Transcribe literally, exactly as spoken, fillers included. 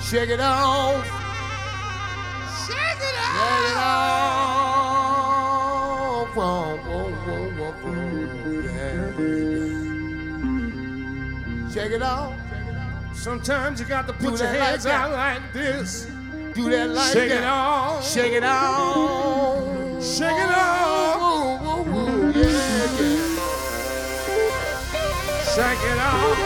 Shake it off. Shake it Shake it off. off. Whoa, whoa, whoa, whoa, whoa. Yeah. Shake it off. Sometimes you got to put Do your that hands like out that. like this. Do that like Shake that. it off. Shake it off. Shake it off. Whoa, whoa, whoa. Yeah, yeah. Shake it off.